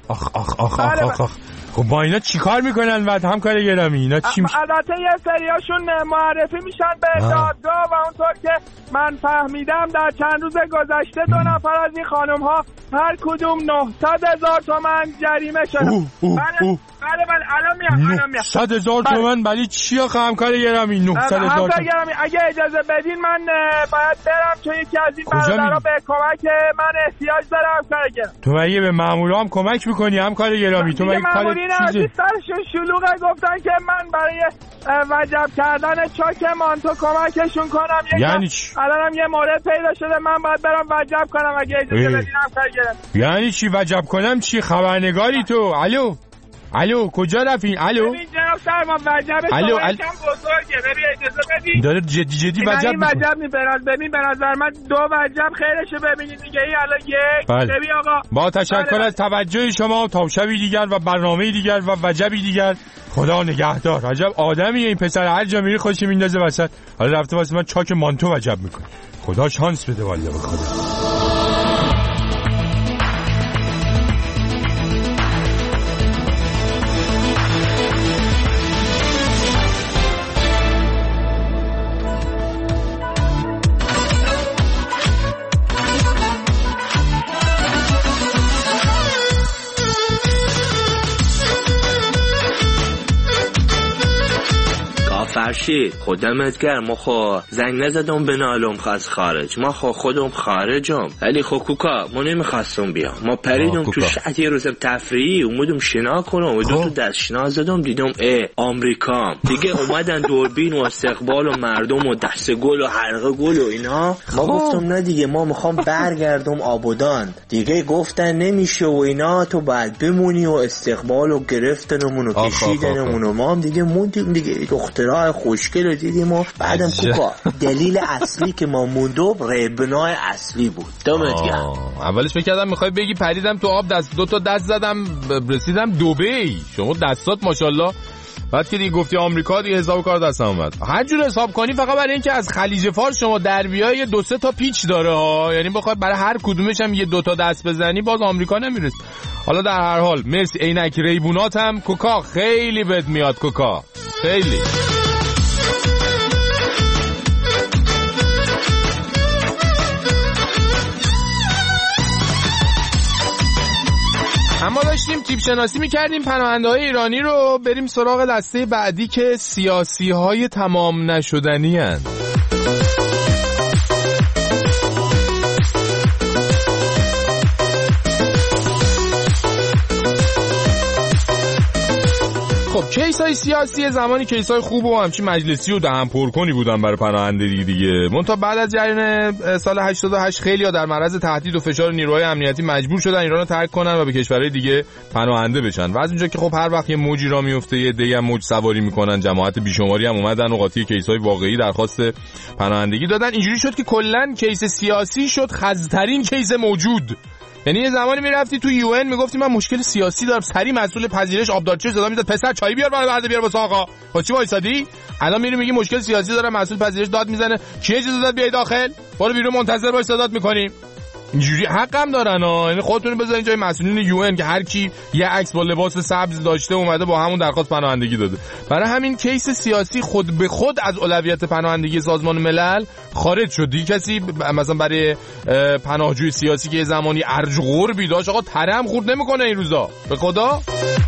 آخ. خب با اینا چی کار میکنن بعد همکار گرامی؟ اینا چی میشه؟ البته یه سریاشون معرفی میشن به دادگاه و اونطور که من فهمیدم در چند روز گذشته 2 نفر از این خانم ها هر کدوم 900,000 تومان جریمه شدن. بله الان میام 900,000 تومان ولی چی آخه همکار گرامی؟ 900,000 تومان گرامی اگه اجازه بدین من باید برم چون یکی از این برادرها به کمک من احتیاج داره همکار گرامی. تو مگه به مامورا هم کمک میکنی همکار گرامی؟ تو مگه کار چیزی؟ سرشون شلوغه گفتن که من برای وجب کردن چاک مانتو کمکشون کنم. یعنی چی؟ الانم یه مورد پیدا شده من باید برم وجب کنم اگه اجازه بدین همکار گرامی. یعنی چی وجب کنم؟ چی خبرنگاری تو؟ الو کجا رفتین؟ الو ببین جناب سرما وجب شما یکم بزرگه ببین اجازه بدین داره جدی وجب میکنه. وجب میبرد ببین به نظر من 2 وجب خیرشه ببینید دیگه این الان یک ببین آقا با تشکر از توجه شما تا شبی دیگر و برنامه دیگر و وجبی دیگر. خدا نگهدار. عجب آدمیه این پسر هر جا میری خوشی میندازه وسط. حالا رفته واسه من چاک مانتو وجب میکنه. خدا شانس بده والله به خدا. فرشید خودمت گرم ما خو زنگ نزدم به نالم خواست خارج ما خو خودم خارجم ولی خو کوکا ما نمیخواستم بیام ما پریدم تو شهر یه روزم تفریحی اومدم شنا کنم و تو دستشنا زدم دیدم آمریکا دیگه اومدن دوربین و استقبال و مردم و دست گل و حلقه گل و اینا ما گفتم نه دیگه ما میخوام برگردم آبادان دیگه گفتن نمیشه و اینا تو باید بمونی و استقبال و گرفتنمون و کشیدنمون و ما هم دیگه موندیم دیگه دخترها خوشگل رو دیدیم و بعدم کوکا دلیل اصلی که ما موندم ربنای اصلی بود. دمت گرم. اولش فکر کردم میخوای بگی پریدم تو آب 2 تا دست زدم رسیدم دبی. شما دستات ماشاءالله. بعد که دیگه گفتی آمریکا دیگه حساب کار دستم اومد. هر جور حساب کنی فقط برای اینکه از خلیج فارس شما در بیای 2-3 تا پیچ داره ها. یعنی بخوای برای هر کدومش هم 1-2 تا دست بزنی باز آمریکا نمیرس. حالا در هر حال مرسی عینک ریبونات هم کوکا خیلی بد میاد کوکا. خیلی اما داشتیم تیپ شناسی میکردیم پناهنده‌های ایرانی رو. بریم سراغ دسته بعدی که سیاسی‌های تمام نشدنی هستند. خب کیس‌های سیاسی زمانی کیس‌های خوب و همچین مجلسی و دهن پرکنی بودن برای پناهندگی دیگه. منتها بعد از جریان سال 88 خیلی‌ها در معرض تهدید و فشار نیروهای امنیتی مجبور شدن ایران رو ترک کنن و به کشورهای دیگه پناهنده بشن. و از اونجا که خب هر وقت یه موجی را میفته یه دیگه موج سواری میکنن، جماعت بیشماری هم اومدن و قاطی کیس‌های واقعی درخواست پناهندگی دادن. اینجوری شد که کلاً کیس سیاسی شد خزترین کیس موجود. یعنی یه زمانی میرفتی تو UN میگفتی من مشکل سیاسی دارم، سری مسئول پذیرش آبدارچه صدا میداد پسر چای بیار برده بیار واسه آقا. خب چی وایسادی؟ الان میری میگی مشکل سیاسی دارم، مسئول پذیرش داد میزنه کی اجازه داد بیای داخل؟ برو بیرون منتظر باش صدات میکنیم. اینجوری حقم دارن ها. یعنی خودتون بذارین جای مسئولین UN که هر کی یه عکس با لباس سبز داشته اومده با همون درخواست پناهندگی داده. برای همین کیس سیاسی خود به خود از اولویت پناهندگی سازمان ملل خارج شد. دیگه کسی مثلا برای پناهجوی سیاسی که یه زمانی ارج قربی داشت آقا تره هم خورد نمیکنه این روزا به خدا.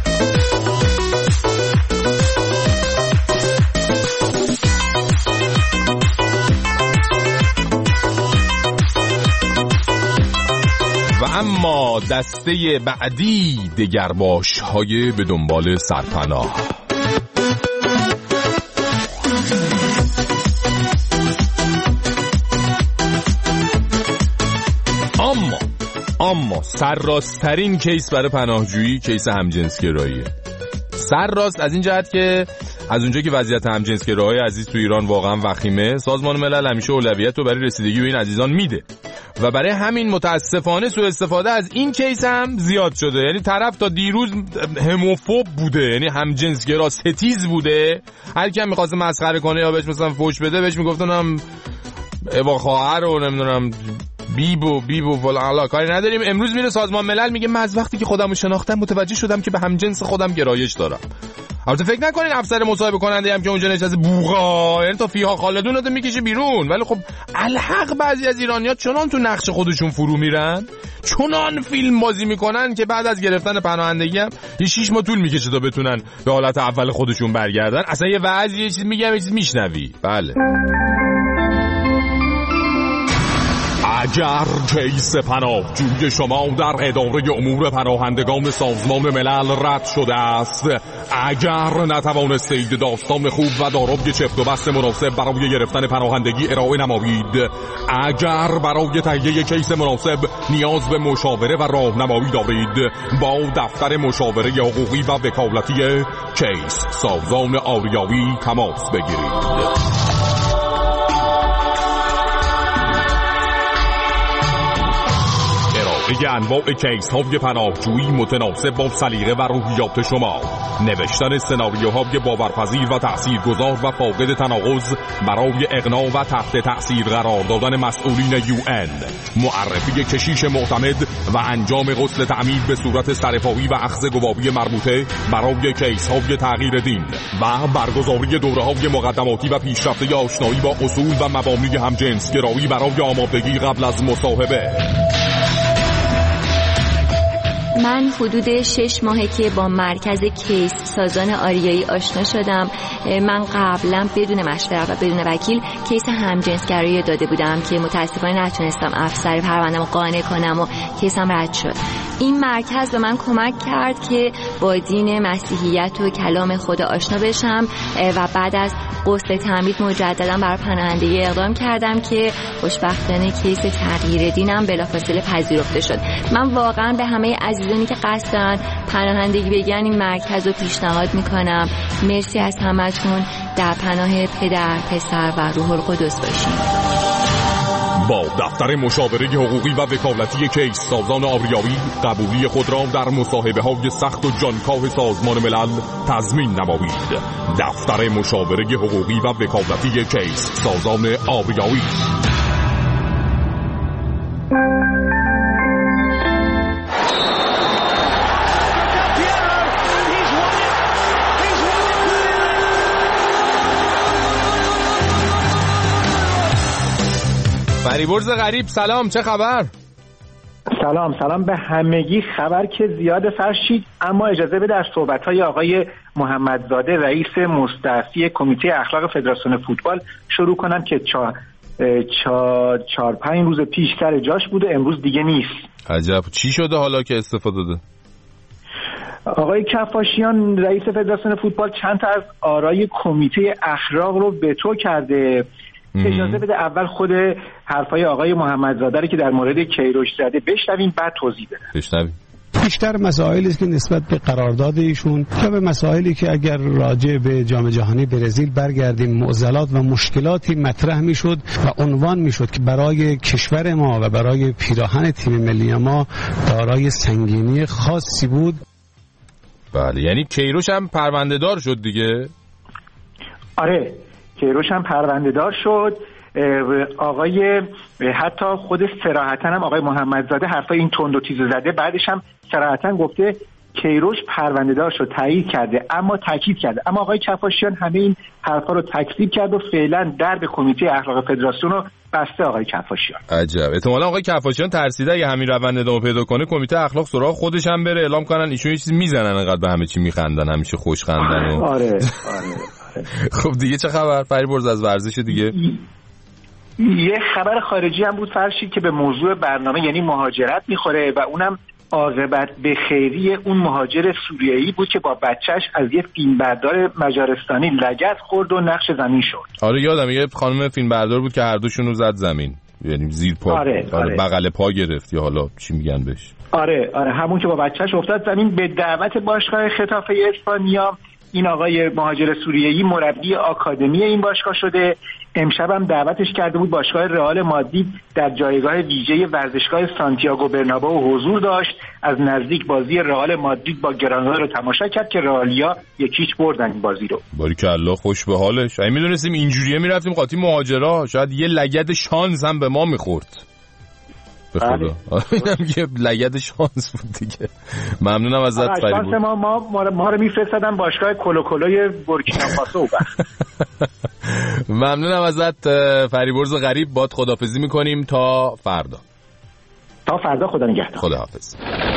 و اما دسته بعدی دگرباش‌های به دنبال سرپناه. اما سرراست‌ترین کیس برای پناهجویی کیس همجنسگراییه. سرراست از این جهت که از اونجا که وضعیت همجنسگراهای عزیز تو ایران واقعا وخیمه، سازمان ملل همیشه اولویت رو برای رسیدگی به این عزیزان میده و برای همین متاسفانه سوء استفاده از این کیس هم زیاد شده. یعنی طرف تا دیروز هموفوب بوده، یعنی همجنسگرا ستیز بوده، هر کی هم می‌خواد مسخره کنه یا بهش مثلا فوش بده بهش میگفتن هم با خواهر رو نمیدونم بیبو والا کاری نداریم. امروز میره سازمان ملل میگه من از وقتی که خودمو شناختم متوجه شدم که به همجنس خودم گرایش دارم. البته فکر نکنین افسر مصاحبه کننده هم که اونجا نشسته بوغا، یعنی تا فیها خالدون رو میکشه بیرون. ولی خب الحق بعضی از ایرانی‌ها چنان تو نقش خودشون فرو میرن، چنان فیلم بازی میکنن که بعد از گرفتن پناهندگی هم یه 6 ماه طول میکشه تا بتونن به حالت اول خودشون برگردن. اصلا یه وضعی یه چیز میگم یه چیز میشنوی. بله اگر کیس پناهجوی شما در اداره امور پناهندگان سازمان ملل رد شده است، اگر نتوانستید داستان خوب و دارای چفت و بست مناسب برای گرفتن پناهندگی ارائه نمایید، اگر برای تهیه کیس مناسب نیاز به مشاوره و راهنمایی دارید، با دفتر مشاوره حقوقی و وکالتی کیس سازان آریایی تماس بگیرید. انواع کیس های پناهجویی متناسب با سلیقه و روحیات شما، نوشتن سناریوهای باورپذیر و تاثیرگذار و فاقد تناقض برای اقناع و تحت تأثیر قرار دادن مسئولین UN، معرفی کشیش معتمد و انجام غسل تعمید به صورت سرپایی و اخذ گواهی مربوطه برای کیس های تغییر دین و برگزاری دوره‌های مقدماتی و پیشرفته آشنایی با اصول و مبانی همجنسگرایی برای آمادگی قبل از مصاحبه. من حدود 6 ماهه که با مرکز کیس سازان آریایی آشنا شدم. من قبلا بدون مشورت و بدون وکیل کیس همجنسگرایی داده بودم که متاسفانه نتونستم افسر پرونده‌مو قانع کنم و کیسم رد شد. این مرکز به من کمک کرد که با دین مسیحیت و کلام خدا آشنا بشم و بعد از غسل تعمید مجددا برای پناهندگی اقدام کردم که خوشبختانه کیس تغییر دینم بلافاصله پذیرفته شد. من واقعا به همه عزیزانی که قصد دارن پناهندگی بگیرن این مرکز رو پیشنهاد میکنم. مرسی از همتون. در پناه پدر، پسر و روح القدس باشین. با دفتر مشاوره حقوقی و وکالتی کیس سازان آریایی قبولی خود را در مصاحبه های سخت و جانکاه سازمان ملل تضمین نمایید. دفتر مشاوره حقوقی و وکالتی کیس سازان آریایی. فریبرز غریب سلام، چه خبر؟ سلام به همگی. خبر که زیاد فرشید، اما اجازه بده از صحبت‌های آقای محمدزاده رئیس مستعفی کمیته اخلاق فدراسیون فوتبال شروع کنم که 4-5 روز پیش سر جاش بوده، امروز دیگه نیست. عجب، چی شده حالا که استفاده داده؟ آقای کفاشیان رئیس فدراسیون فوتبال چند تا از آرای کمیته اخلاق رو وتو کرده. اجازه بده اول خود حرفای آقای محمدزاده رو که در مورد کیروش زده بشنویم، بعد توضیح بدم. بشنویم. بیشتر مسائلی است که نسبت به قرارداد ایشون یا به مسائلی که اگر راجع به جام جهانی برزیل برگردیم معضلات و مشکلاتی مطرح میشد و عنوان میشد که برای کشور ما و برای پیراهن تیم ملی ما دارای سنگینی خاصی بود. بله، یعنی کیروش هم پرونده دار شد دیگه. آره، کیروش هم پرونده دار شد. آقای حتی خود صراحتاً هم آقای محمدزاده حرفای این تند و تیز زده، بعدش هم صراحتاً گفته کیروش پرونده دار شد، تایید کرده اما تاکید کرده. اما آقای کفاشیان همه این حرفا رو تکذیب کرد و فعلا درب کمیته اخلاق فدراسیون رو بسته. آقای کفاشیان عجب، احتمالاً آقای کفاشیان ترسیده اگه همین روند ادامه پیدا کنه کمیته اخلاق سراغ خودش هم بره اعلام کنن ایشون یه چیزی میزنن، انقدر به همه چی میخندن، همیشه خوش خندن و... آره. خب دیگه چه خبر فریبرز از ورزش دیگه؟ یه خبر خارجی هم بود فرشید که به موضوع برنامه یعنی مهاجرت میخوره و اونم عاقبت به خیری اون مهاجر سوریایی بود که با بچهش از یه فیلمبردار مجارستانی لگد خورد و نقش زمین شد. آره یادم، یه خانم فیلمبردار بود که هر دوشون رو زد زمین، یعنی زیر پا. آره. بغل پا گرفت یا حالا چی میگن بهش. آره همون که با بچهش افتاد زمین. به دعوت باشگاه خطافه اسپانیا این آقای مهاجر سوریایی مربی آکادمی این باشگاه شده. امشب هم دعوتش کرده بود باشگاه رئال مادرید در جایگاه ویژه ورزشگاه سانتیاگو برنابئو حضور داشت. از نزدیک بازی رئال مادرید با گرانادا رو تماشا کرد که رئالیا 1-0 بردن این بازی رو. باریکالله، خوش به حالش. اگه میدونستیم اینجوریه میرفتیم قاطی مهاجرا، شاید یه لگد شانس هم به ما میخورد. به خدا. اینم که لگد شانس بود دیگه. ممنونم ازت فریبرز. ما رو میفرستادن باشگاه کلوکولوی بورکینافاسو. ممنونم ازت فریبرز غریب. باد خداحافظی میکنیم تا فردا. خدا نگهدار. خداحافظ.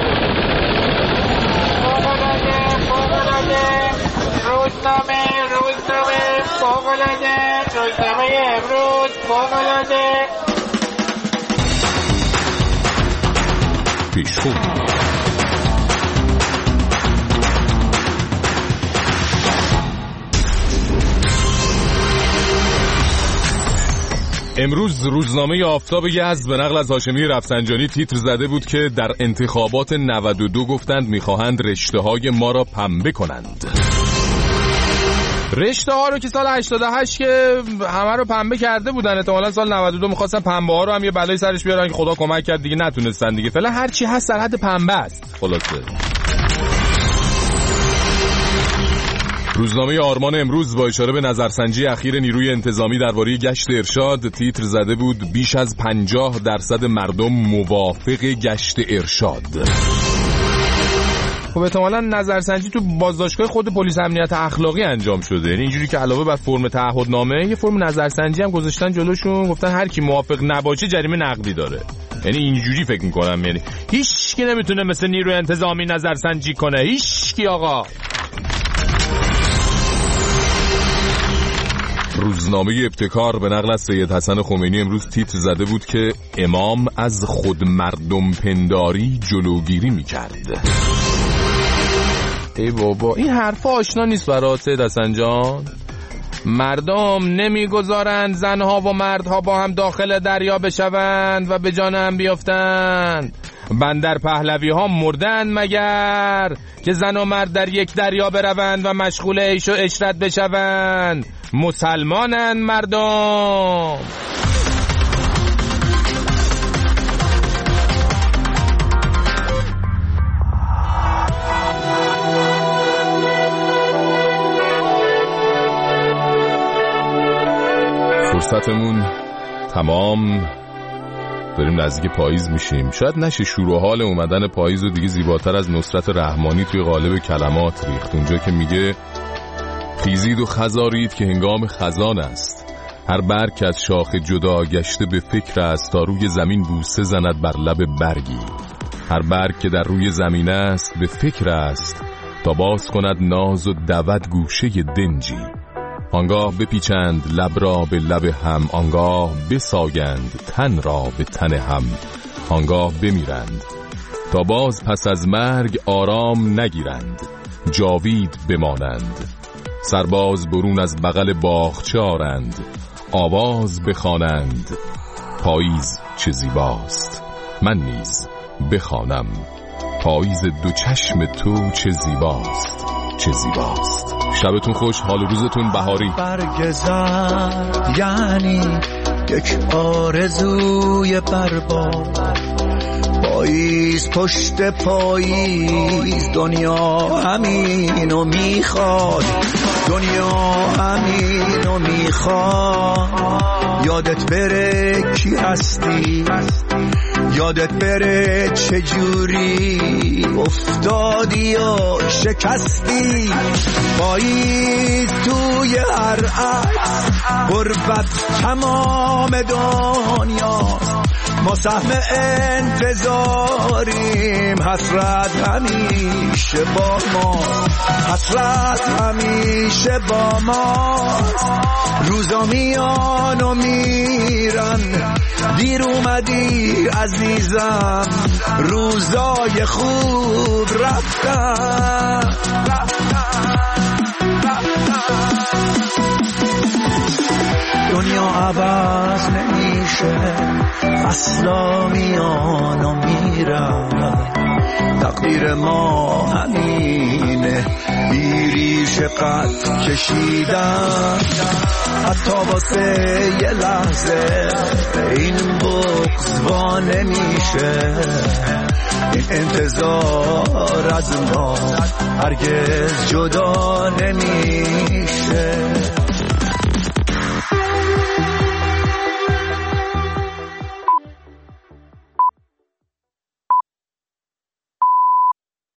روزنامه امروز فوق‌العاده. پیشخون. امروز روزنامه آفتاب یزد به نقل از هاشمی رفسنجانی تیتر زده بود که در انتخابات 92 گفتند میخواهند رشته های ما را پنبه کنند. رشته ها رو که سال 88 که همه رو پنبه کرده بودن، احتمالاً سال 92 میخواستن پنبه ها رو هم یه بلای سرش بیارن که خدا کمک کرد دیگه نتونستن دیگه. فعلا هر چی هست در حد پنبه است. خلاصه روزنامه آرمان امروز با اشاره به نظرسنجی اخیر نیروی انتظامی درباره گشت ارشاد تیتر زده بود بیش از 50% مردم موافق گشت ارشاد. خب احتمالاً نظرسنجی تو بازداشتگاه خود پلیس امنیت اخلاقی انجام شده، یعنی اینجوری که علاوه بر فرم تعهدنامه یه فرم نظرسنجی هم گذاشتن جلوشون، گفتن هر کی موافق نباشه جریمه نقدی داره. یعنی اینجوری فکر می‌کنم، یعنی هیچ کی نمیتونه مثل نیروی انتظامی نظرسنجی کنه، هیچ کی آقا. روزنامه ابتکار به نقل از سید حسن خمینی امروز تیتر زده بود که امام از خود مردم پنداری جلوگیری می‌کرد. ای بابا این حرفا آشنا نیست برات سید حسن جان؟ مردم نمیگذارند زنها و مردها با هم داخل دریا بشوند و به جان هم بیافتند. بندر پهلوی ها مردند مگر که زن و مرد در یک دریا بروند و مشغول عیش و عشرت بشوند. مسلمانند مردم. فرصتمون تمام، داریم نزدیک پاییز میشیم. شاید نشه شور و حال اومدن پاییز و دیگه زیباتر از نصرت رحمانی توی قالب کلمات ریخت، اونجا که میگه خیزید و خزارید که هنگام خزان است. هر برگ که از شاخ جدا گشته به فکر است تا روی زمین بوسه زند بر لب برگی. هر برگ که در روی زمین است به فکر است تا باز کند ناز و دود گوشه دنجی. آنگاه بپیچند لب را به لب هم، آنگاه بساگند تن را به تن هم، آنگاه بمیرند تا باز پس از مرگ آرام نگیرند، جاوید بمانند. سرباز برون از بغل باغچه آرند، آواز بخوانند پاییز چه زیباست. من نیز بخوانم پاییز دو چشم تو چه زیباست، چه زیباست. شبتون خوش، حال روزتون بهاری. برگ زرد یعنی یک آرزوی برباد، پاییز پشت پاییز دنیا همینو میخواد، دنیا همینو میخواد. یادت بره کی هستی، یادت بره چجوری افتادی و شکستی. پاییز توی هر عکس، غربت تمام دنیا. ما سهم انتظاریم، حسرت همیشه با ما، حسرت همیشه با ما. روزا میان و میرن، دیر اومدی عزیزم، روزای خوب رفتن. دنیا عوض نمیشه، فصلا میان و میرن، تقدیر ما همینه، بیریش قد کشیدن. حتی واسه یه لحظه این بغض وا نمیشه، این انتظار از ما هرگز جدا نمیشه.